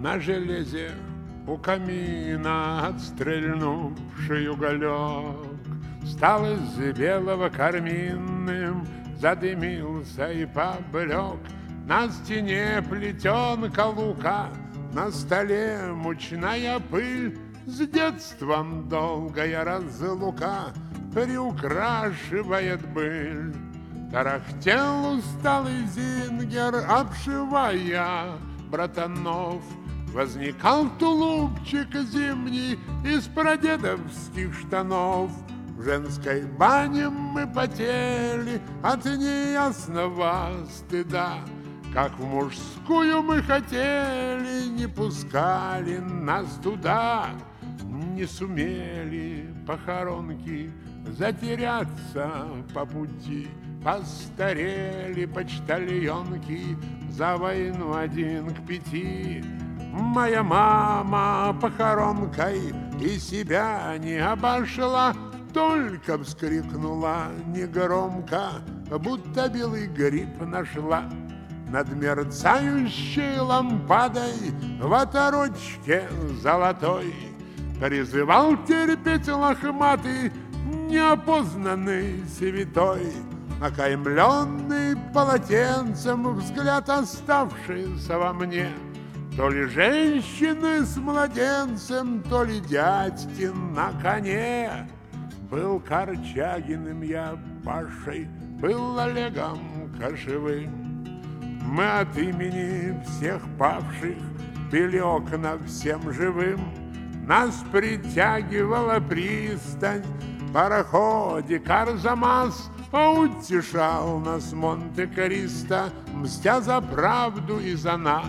на железе у камина отстрельнувший уголек стал из белого карминным, задымился и поблек. На стене плетенка лука, на столе мучная пыль, с детством долгая разлука приукрашивает быль. Тарахтел усталый зингер, обшивая братанов. Возникал тулупчик зимний из прадедовских штанов. В женской бане мы потели от неясного стыда. Как в мужскую мы хотели, не пускали нас туда. Не сумели похоронки затеряться по пути. Постарели почтальонки за войну 1:5. Моя мама похоронкой и себя не обошла, только вскрикнула негромко, будто белый гриб нашла. Над мерцающей лампадой в оторочке золотой призывал терпеть лохматый, неопознанный святой, окаймленный полотенцем взгляд, оставшийся во мне. То ли женщины с младенцем, то ли дядьки на коне. Был Корчагиным я Пашей, был Олегом Кошевым. Мы от имени всех павших били окна всем живым. Нас притягивала пристань, пароходик Арзамас, а утешал нас Монте-Кристо, мстя за правду и за нас.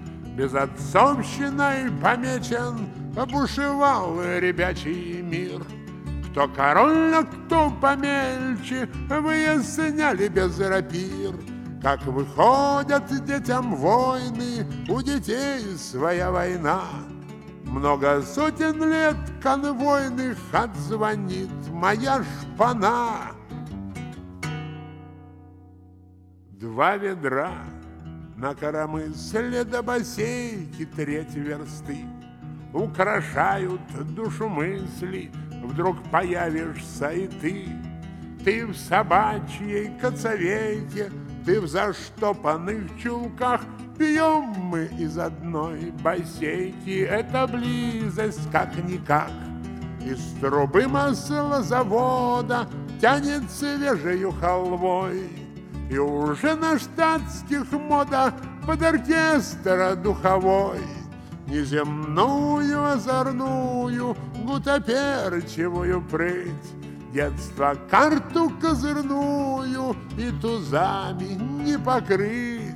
Безотцовщиной помечен обушевал ребячий мир. Кто король, а кто помельче, выясняли без рапир. Как выходят детям войны, у детей своя война. Много сотен лет конвойных отзвонит моя шпана. 2 ведра на коромысле до бассейки 3 версты украшают душу мысли. Вдруг появишься и ты. Ты в собачьей коцовейке, ты в заштопанных чулках. Пьем мы из одной бассейки, это близость как-никак. Из трубы маслозавода тянет свежею халвой, и уже на штатских мода под оркестра духовой. Неземную, озорную, гутоперчивую прыть, детство карту козырную и тузами не покрыть.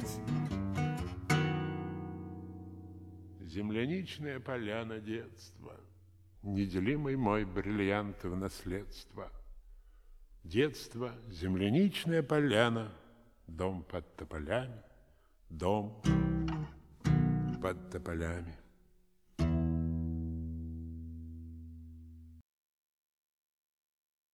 Земляничная поляна детства, неделимый мой бриллиант в наследство. Детство, земляничная поляна, дом под тополями, дом под тополями.